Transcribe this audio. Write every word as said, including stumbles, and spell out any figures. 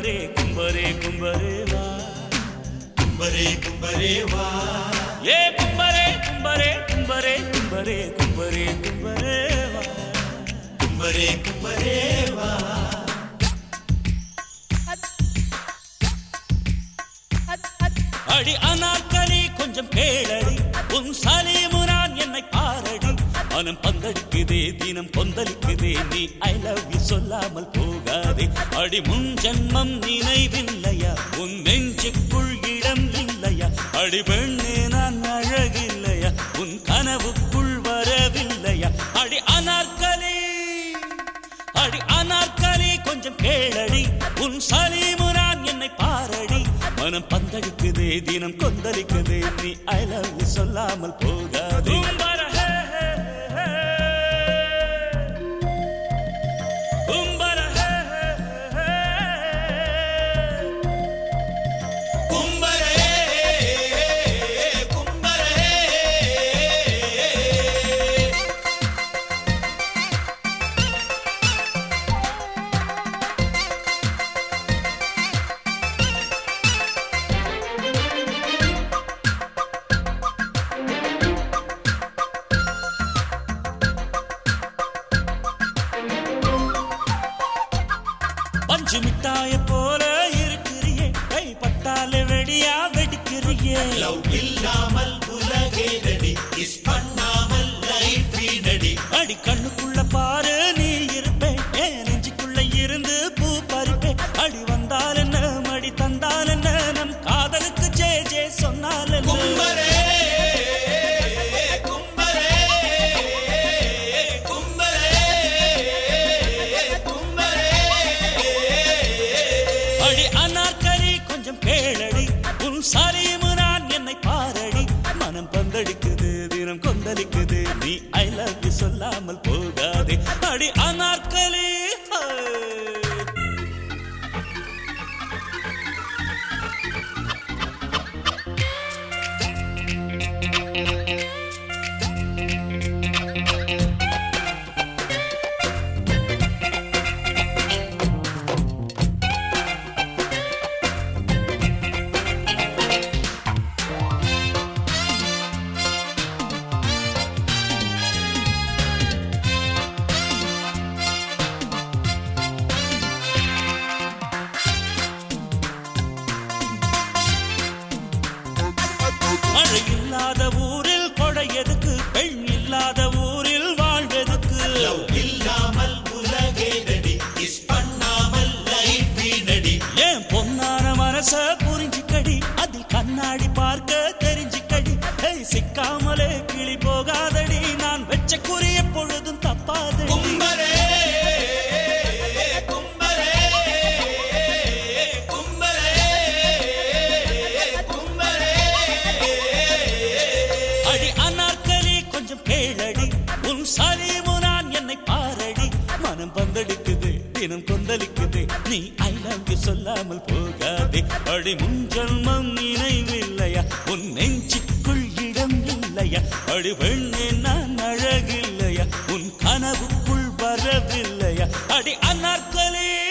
கும்பரே கும்பரே கும்பரே வா கும்பரே கும்பரே வா ஏ கும்பரே கும்பரே கும்பரே கும்பரே கும்பரே கும்பரே வா கும்பரே கும்பரே வா அடி அனார்கலி கொஞ்சம் கேளடி உன் சலீமுனான் என்னை பாரடி மனம் பங்கடிக்குதே தினம் கொந்தளிக்குதே நீ ஐ லவ் யூ சொல்லாமல் போகாதே அடி முன் ஜன்மம் நினைவில்லையா உன் நெஞ்சுக்குள் இடம் இல்லையா அடி பெண்ணே நான் அழகில்லையா உன் கனவுக்குள் வரவில்லையா அடி அனார்கலி அடி அனார்கலி கொஞ்சம் கேளடி உன் சலீமுனான் என்னை பாரடி மனம் பந்தடிக்குதே தினம் கொந்தளிக்குதே நீ ஐ லவ் யூ சொல்லாமல் போகாதே பஞ்சு மிட்டாய போல இருக்கிறியே கைப்பட்டாலே வெடியா வெடிக்கிறியே லவ் இல்லாமல் உலகே நடி கிஸ் பண்ணாமல் லைஃப் நடி அடி கண்ணுக்குள்ள பாரு நீ இருப்பேன் ஏன் நெஞ்சுக்குள்ள இருந்து பூ பறிப்பேன் அடி வந்தால் என்ன மடி தந்தால் என்ன நம் காதலுக்கு ஜே ஜே சொன்னால் கும்பரே கும்பரே கும்பரே கும்பரே அடி அனார்கலி கொஞ்சம் கேளடி உன் சலீமுனான் என்னை பாரடி மனம் பந்தடிக்குது தினம் கொந்தளிக்குது நீ ஐ லவ் யூ சொல்லாமல் போகாதே அடி அனார்கலி மழை இல்லாத ஊரில் கொடை எதுக்கு பெண் இல்லாத ஊரில் வாழ்வெதுக்கு லவ் இல்லாமல் உலகே நடி கிஸ் பண்ணாமல் லைஃப் நடி ஏன் பொன்னான மனச புரிஞ்சுக்கடி அதில் கண்ணாடி பார்க்க தெரிஞ்சுக்கடி ஏய் சிக்காமலே கிளி போகாதடி நான் வெச்ச குறி எப்பொழுதும் தப்பாதடி கும்பரே கும்பரே கும்பரே கும்பரே அடி அனார்கலி கொஞ்சம் கேளடி உன் சலீமுனான் என்னை பாரடி மனம் பந்தடிக்குது தினம் கொந்தளிக்குது நீ ஐ லவ் யூ சொல்லாமல் போகாதே அடி முன் ஜன்மம் நினைவில்லையா உன் நெஞ்சுக்குள் இடம் இல்லையா அடி பெண்ணே நான் அழகில்லையா உன் கனவுக்குள் வரவில்லையா அடி அனார்கலி